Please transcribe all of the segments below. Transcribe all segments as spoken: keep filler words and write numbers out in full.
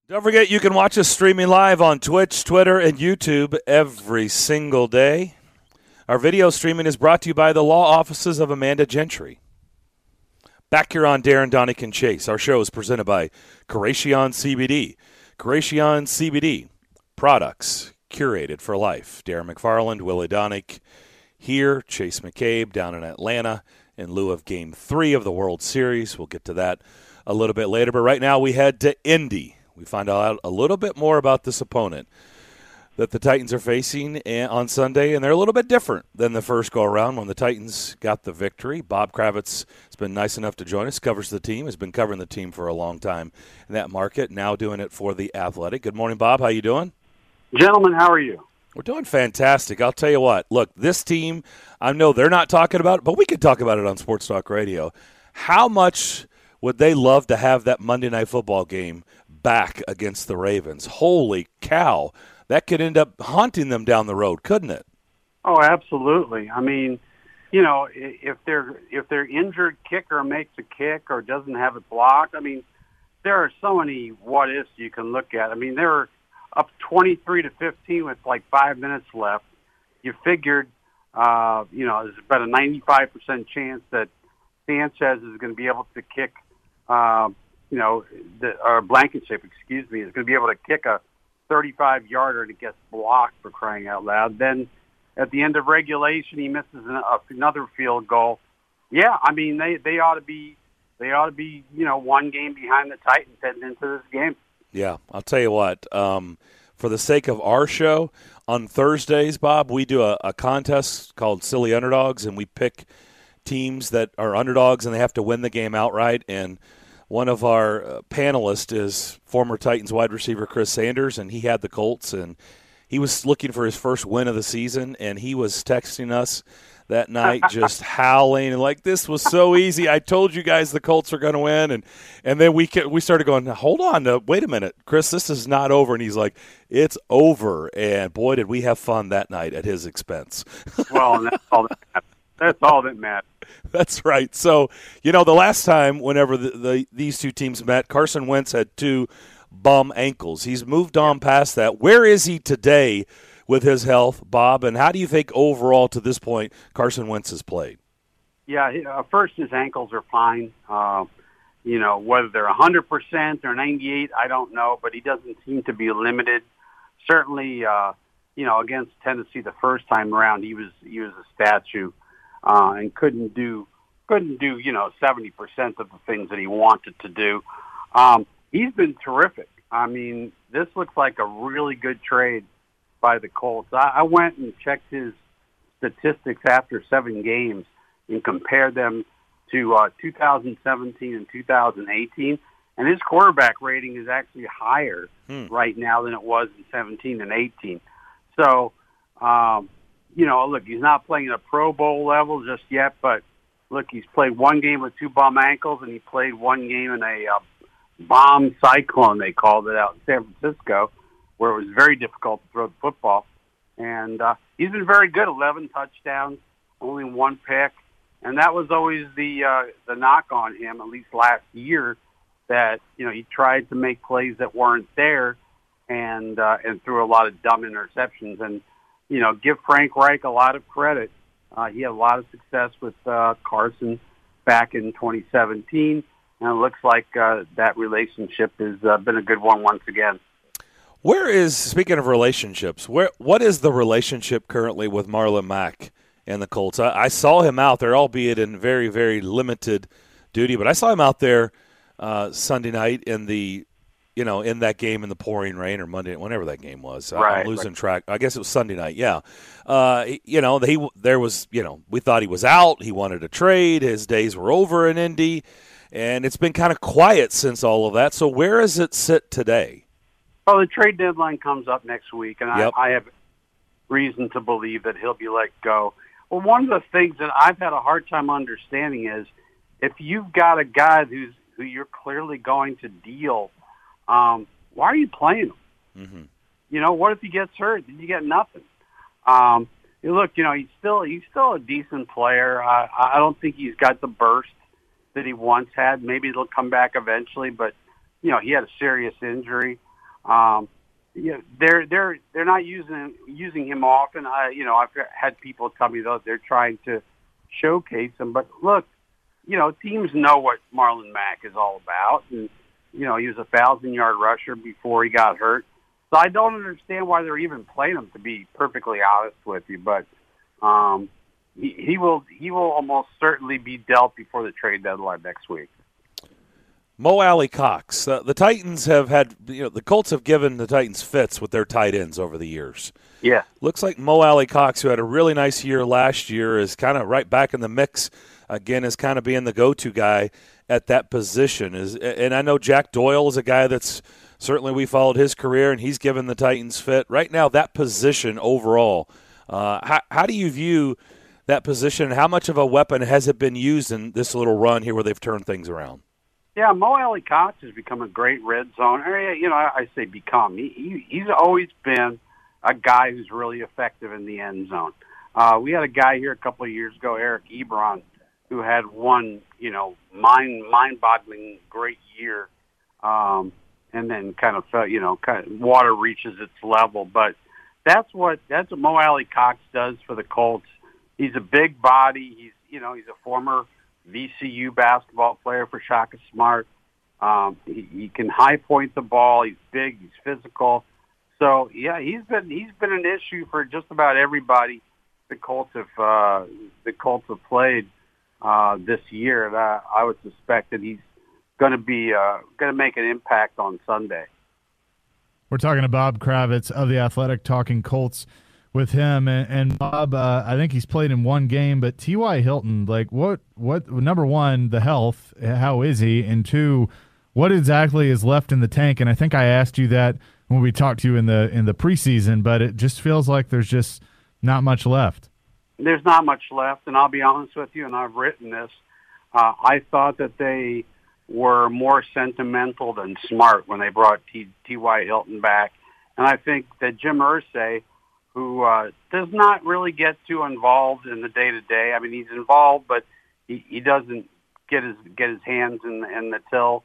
Don't forget, you can watch us streaming live on Twitch, Twitter, and YouTube every single day. Our video streaming is brought to you by the law offices of Amanda Gentry. Back here on Darren, Donick, Chase, our show is presented by Coration C B D. Coration C B D, products curated for life. Darren McFarland, Willie Donick here, Chase McCabe down in Atlanta in lieu of Game three of the World Series. We'll get to that a little bit later, but right now we head to Indy. We find out a little bit more about this opponent that the Titans are facing on Sunday, and they're a little bit different than the first go-around when the Titans got the victory. Bob Kravitz has been nice enough to join us, covers the team, has been covering the team for a long time in that market, now doing it for The Athletic. Good morning, Bob. How you doing? Gentlemen, how are you? We're doing fantastic. I'll tell you what. Look, this team, I know they're not talking about it, but we could talk about it on Sports Talk Radio. How much would they love to have that Monday Night Football game back against the Ravens? Holy cow. That could end up haunting them down the road, couldn't it? Oh, absolutely. I mean, you know, if their if their injured kicker makes a kick or doesn't have it blocked, I mean, there are so many what ifs you can look at. I mean, they were up twenty-three to fifteen with like five minutes left. You figured, uh, you know, there's about a ninety-five percent chance that Sanchez is going to be able to kick, uh, you know, the, or Blankenship, excuse me, is going to be able to kick a thirty-five-yarder and it gets blocked, for crying out loud. Then at the end of regulation, he misses an, uh, another field goal. Yeah, I mean, they, they ought to be, they ought to be, you know, one game behind the Titans heading into this game. Yeah, I'll tell you what, um, for the sake of our show, on Thursdays, Bob, we do a, a contest called Silly Underdogs, and we pick teams that are underdogs and they have to win the game outright. And one of our uh, panelists is former Titans wide receiver Chris Sanders, and he had the Colts, and he was looking for his first win of the season, and he was texting us that night just howling and like, this was so easy. I told you guys the Colts are going to win. And and then we we started going, hold on, uh, wait a minute, Chris, this is not over. And he's like, it's over. And, boy, did we have fun that night at his expense. Well, and that's all that matters. That's all that matters. That's right. So, you know, the last time whenever the, the these two teams met, Carson Wentz had two bum ankles. He's moved on past that. Where is he today with his health, Bob? And how do you think overall to this point Carson Wentz has played? Yeah, uh, first his ankles are fine. Uh, you know, whether they're one hundred percent or ninety-eight, I don't know, but he doesn't seem to be limited. Certainly, uh, you know, against Tennessee the first time around, he was he was a statue. Uh, and couldn't do, couldn't do, you know, seventy percent of the things that he wanted to do. Um, he's been terrific. I mean, this looks like a really good trade by the Colts. I, I went and checked his statistics after seven games and compared them to uh, two thousand seventeen and two thousand eighteen, and his quarterback rating is actually higher hmm. right now than it was in seventeen and eighteen. So, um, you know, look, he's not playing at a Pro Bowl level just yet, but look, he's played one game with two bum ankles, and he played one game in a uh, bomb cyclone, they called it, out in San Francisco, where it was very difficult to throw the football. And uh, he's been very good, eleven touchdowns, only one pick. And that was always the uh, the knock on him, at least last year, that, you know, he tried to make plays that weren't there and uh, and threw a lot of dumb interceptions. And you know, give Frank Reich a lot of credit. Uh, he had a lot of success with uh, Carson back in twenty seventeen, and it looks like uh, that relationship has uh, been a good one once again. Where is, speaking of relationships, where what is the relationship currently with Marlon Mack and the Colts? I, I saw him out there, albeit in very, very limited duty, but I saw him out there uh, Sunday night in the you know, in that game in the pouring rain or Monday, whenever that game was. Right, I'm losing right. track. I guess it was Sunday night, yeah. Uh, you know, he, there was, you know, we thought he was out. He wanted to trade. His days were over in Indy. And it's been kind of quiet since all of that. So where does it sit today? Well, the trade deadline comes up next week, and yep. I, I have reason to believe that he'll be let go. Well, one of the things that I've had a hard time understanding is if you've got a guy who's who you're clearly going to deal – Um, why are you playing him? Mm-hmm. You know, what if he gets hurt? Then you get nothing. Um, look, you know, he's still he's still a decent player. I, I don't think he's got the burst that he once had. Maybe it'll come back eventually, but you know, he had a serious injury. Um, yeah, they're they're they're not using using him often. I you know I've had people tell me though they're trying to showcase him, but look, you know teams know what Marlon Mack is all about, and you know he was a thousand yard rusher before he got hurt. So I don't understand why they're even playing him, to be perfectly honest with you. But um, he, he will he will almost certainly be dealt before the trade deadline next week. Mo Alley Cox. Uh, the Titans have had, you know, the Colts have given the Titans fits with their tight ends over the years. Yeah. Looks like Mo Alley Cox, who had a really nice year last year, is kind of right back in the mix again, as kind of being the go-to guy at that position. Is And I know Jack Doyle is a guy that's certainly we followed his career, and he's given the Titans fit. Right now, that position overall, uh, how, how do you view that position, and how much of a weapon has it been used in this little run here where they've turned things around? Yeah, Mo Alley Cox has become a great red zone. You know, I say become. He, he he's always been a guy who's really effective in the end zone. Uh, we had a guy here a couple of years ago, Eric Ebron, who had one, you know, mind mind-boggling great year, um, and then kind of felt, you know, kind of water reaches its level. But that's what that's what Mo Alley Cox does for the Colts. He's a big body. He's you know he's a former V C U basketball player for Shaka Smart. Um, he, he can high point the ball. He's big. He's physical. So yeah, he's been he's been an issue for just about everybody the Colts have uh, the Colts have played uh, this year. And I, I would suspect that he's going to be uh, going to make an impact on Sunday. We're talking to Bob Kravitz of The Athletic, talking Colts with him, and, and Bob, uh, I think he's played in one game, but T Y. Hilton, like what, what, number one, the health, how is he? And two, what exactly is left in the tank? And I think I asked you that when we talked to you in the, in the preseason, but it just feels like there's just not much left. There's not much left. And I'll be honest with you, and I've written this, uh, I thought that they were more sentimental than smart when they brought T- T.Y. Hilton back. And I think that Jim Irsay, who uh, does not really get too involved in the day-to-day. I mean, he's involved, but he, he doesn't get his get his hands in, in the till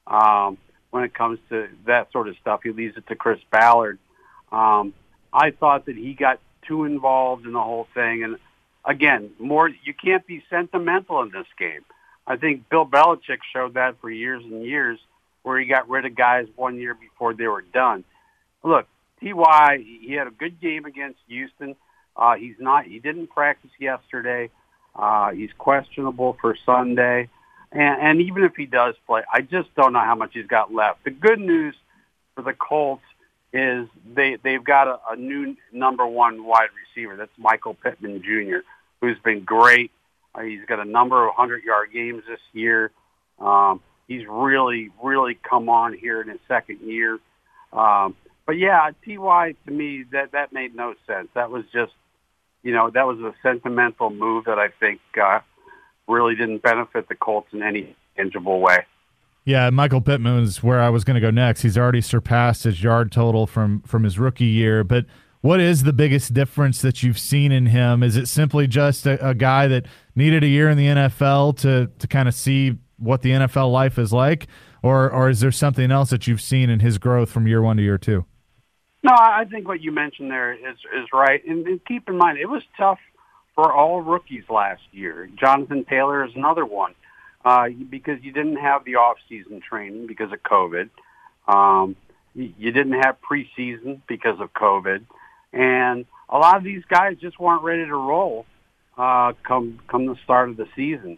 um, when it comes to that sort of stuff. He leaves it to Chris Ballard. Um, I thought that he got too involved in the whole thing. And, again, more you can't be sentimental in this game. I think Bill Belichick showed that for years and years, where he got rid of guys one year before they were done. Look, T Y, he had a good game against Houston. Uh, he's not. He didn't practice yesterday. Uh, he's questionable for Sunday. And, and even if he does play, I just don't know how much he's got left. The good news for the Colts is they, they've got a, a new number one wide receiver. That's Michael Pittman Junior, who's been great. Uh, he's got a number of hundred-yard games this year. Um, he's really, really come on here in his second year. Um, But, yeah, T Y, to me, that, that made no sense. That was just, you know, that was a sentimental move that I think uh, really didn't benefit the Colts in any tangible way. Yeah, Michael Pittman is where I was going to go next. He's already surpassed his yard total from, from his rookie year. But what is the biggest difference that you've seen in him? Is it simply just a, a guy that needed a year in the N F L to, to kind of see what the N F L life is like? Or, or is there something else that you've seen in his growth from year one to year two? No, I think what you mentioned there is is right. And, and keep in mind, it was tough for all rookies last year. Jonathan Taylor is another one uh, because you didn't have the off-season training because of COVID. Um, you, you didn't have preseason because of COVID. And a lot of these guys just weren't ready to roll uh, come come the start of the season.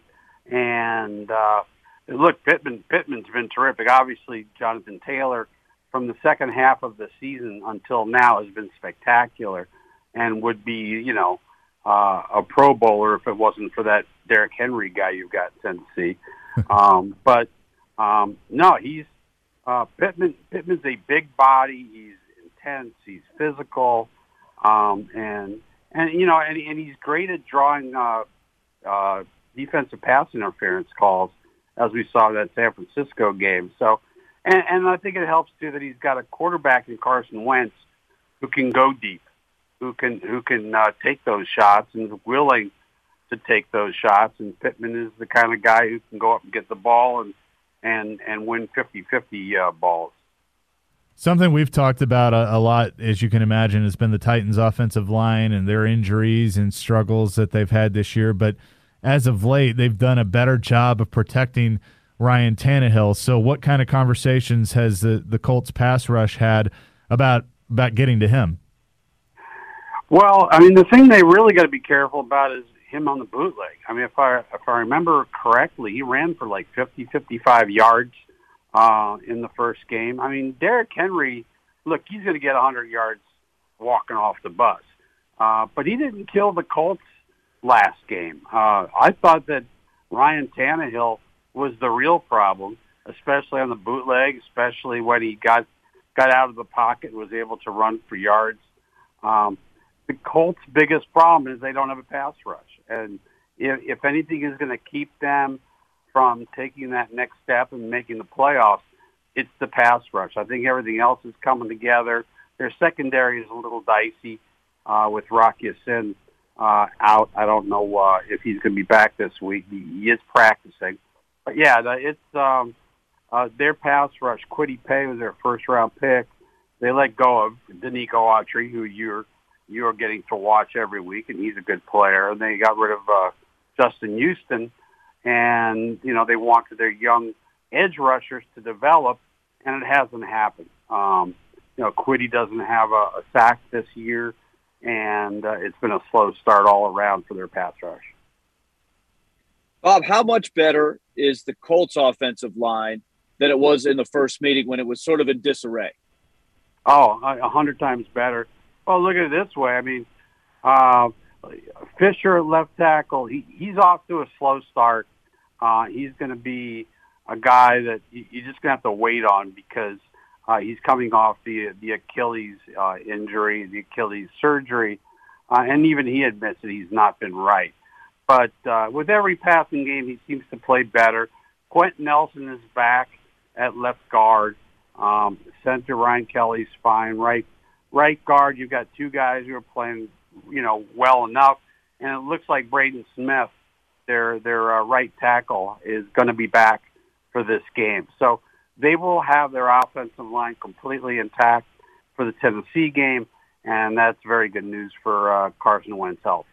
And, uh, look, Pittman, Pittman's been terrific. Obviously, Jonathan Taylor, from the second half of the season until now, has been spectacular and would be, you know, uh, a Pro Bowler if it wasn't for that Derrick Henry guy you've got in Tennessee. um, but, um, no, he's uh, Pittman. Pittman's a big body. He's intense. He's physical. Um, and, and, you know, and, and he's great at drawing uh, uh, defensive pass interference calls, as we saw in that San Francisco game. So, And, and I think it helps too that he's got a quarterback in Carson Wentz who can go deep, who can who can uh, take those shots and is willing to take those shots. And Pittman is the kind of guy who can go up and get the ball and and and win fifty-fifty uh, balls. Something we've talked about a, a lot, as you can imagine, has been the Titans' offensive line and their injuries and struggles that they've had this year. But as of late, they've done a better job of protecting Ryan Tannehill. So what kind of conversations has the, the Colts pass rush had about about getting to him? Well, I mean, the thing they really got to be careful about is him on the bootleg. I mean, if I if I remember correctly, he ran for like fifty, fifty-five yards uh, in the first game. I mean, Derrick Henry, look, he's going to get one hundred yards walking off the bus. Uh, but he didn't kill the Colts last game. Uh, I thought that Ryan Tannehill was the real problem, especially on the bootleg, especially when he got got out of the pocket and was able to run for yards. Um, the Colts' biggest problem is they don't have a pass rush. And if, if anything is going to keep them from taking that next step and making the playoffs, it's the pass rush. I think everything else is coming together. Their secondary is a little dicey uh, with Rock Ya-Sin uh, out. I don't know uh, if he's going to be back this week. He, he is practicing. But, yeah, it's um, uh, their pass rush. Kwity Paye was their first-round pick. They let go of Danico Autry, who you're you're getting to watch every week, and he's a good player. And they got rid of uh, Justin Houston. And, you know, they wanted their young edge rushers to develop, and it hasn't happened. Um, you know, Kwity doesn't have a, a sack this year, and uh, it's been a slow start all around for their pass rush. Bob, how much better is the Colts offensive line than it was in the first meeting when it was sort of in disarray? Oh, a hundred times better. Well, look at it this way. I mean, uh, Fisher at left tackle, he, he's off to a slow start. Uh, he's going to be a guy that you, you're just going to have to wait on because uh, he's coming off the the Achilles uh, injury, the Achilles surgery, uh, and even he admits that he's not been right. But uh, with every passing game, he seems to play better. Quentin Nelson is back at left guard. Um, center Ryan Kelly's fine. Right, right guard, you've got two guys who are playing, you know, well enough, and it looks like Braden Smith, their their uh, right tackle, is going to be back for this game. So they will have their offensive line completely intact for the Tennessee game, and that's very good news for uh, Carson Wentz health.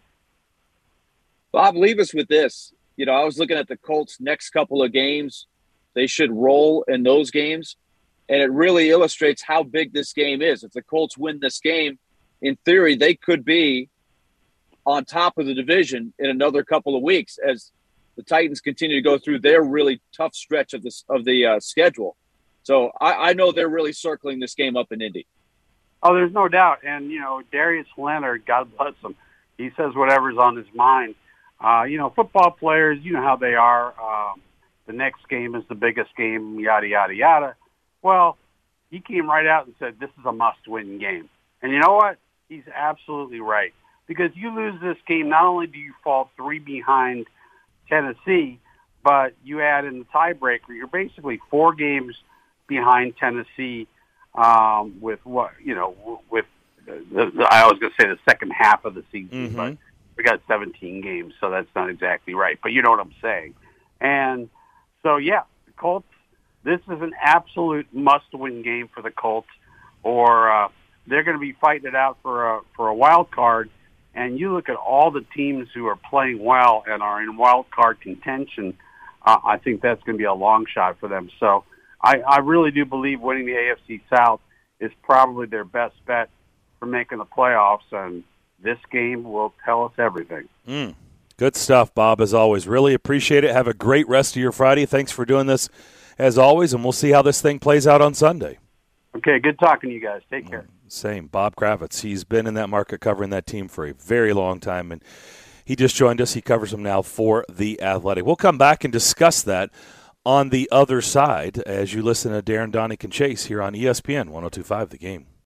Bob, leave us with this. You know, I was looking at the Colts' next couple of games. They should roll in those games, and it really illustrates how big this game is. If the Colts win this game, in theory, they could be on top of the division in another couple of weeks as the Titans continue to go through their really tough stretch of, this, of the uh, schedule. So I, I know they're really circling this game up in Indy. Oh, there's no doubt. And, you know, Darius Leonard, God bless him, he says whatever's on his mind. Uh, you know, football players, you know how they are. Um, the next game is the biggest game, yada, yada, yada. Well, he came right out and said, this is a must-win game. And you know what? He's absolutely right. Because you lose this game, not only do you fall three behind Tennessee, but you add in the tiebreaker, you're basically four games behind Tennessee um, with what, you know, with, the, the, I was going to say the second half of the season, mm-hmm. but we got seventeen games, so that's not exactly right. But you know what I'm saying. And so, yeah, the Colts, this is an absolute must-win game for the Colts, or uh, they're going to be fighting it out for a, for a wild card. And you look at all the teams who are playing well and are in wild card contention, uh, I think that's going to be a long shot for them. So I, I really do believe winning the A F C South is probably their best bet for making the playoffs, and this game will tell us everything. Mm. Good stuff, Bob, as always. Really appreciate it. Have a great rest of your Friday. Thanks for doing this, as always, and we'll see how this thing plays out on Sunday. Okay, good talking to you guys. Take care. Same. Bob Kravitz. He's been in that market covering that team for a very long time, and he just joined us. He covers them now for The Athletic. We'll come back and discuss that on the other side as you listen to Darren, Donick, and Chase here on E S P N one oh two point five The Game.